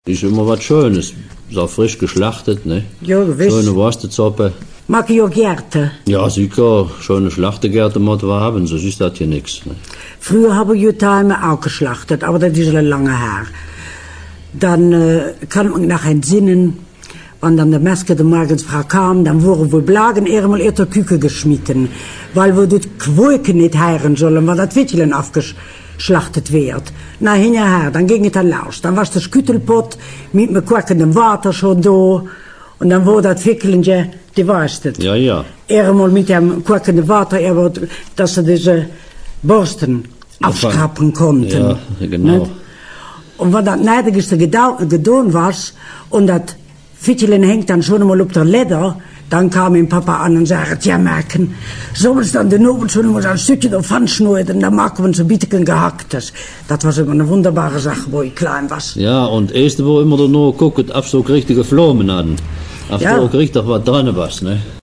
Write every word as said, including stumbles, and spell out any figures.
Ist immer was Schönes. Ist auch frisch geschlachtet, ne? Ja, gewiss. Schöne Wurstsuppe. Mag ich auch Gärte. Ja, sicher. Schöne Schlachtegärte muss man haben, sonst ist das hier nichts. Ne? Früher habe ich Daheim auch geschlachtet, aber das ist schon lange her. Dann äh, kann man nach entsinnen, wenn dann der Metzger der Morgensfrau kam, dann wurden wohl Blagen einmal in der Küche geschmitten, weil wir die Quoken nicht heiren sollen, weil das Wittchen aufgeschlachtet wird. Na, hinterher, dann ging es dann los. Dann war der Sküttelpott mit dem kochenden Wasser schon da. Und dann wurde das Wickelnje, die weißt es. Ja, ja. Einmal mit dem kochenden Wasser, dass sie diese Borsten abschrappen konnten. Ja, genau. Nicht? Und wenn das neidigste getan war, und das Fittchen hängt dann schon mal auf der Leder, dann kam mein Papa an und sagte, ja, merken, sollen wir dann den Oben schon mal ein Stückchen davon schneiden, dann machen wir so ein bisschen gehacktes. Das war immer eine wunderbare Sache, wo ich klein war. Ja, und erst wo immer noch guckt, ob so richtige Flamen hatten. Ob ja. So richtig was dran war, ne?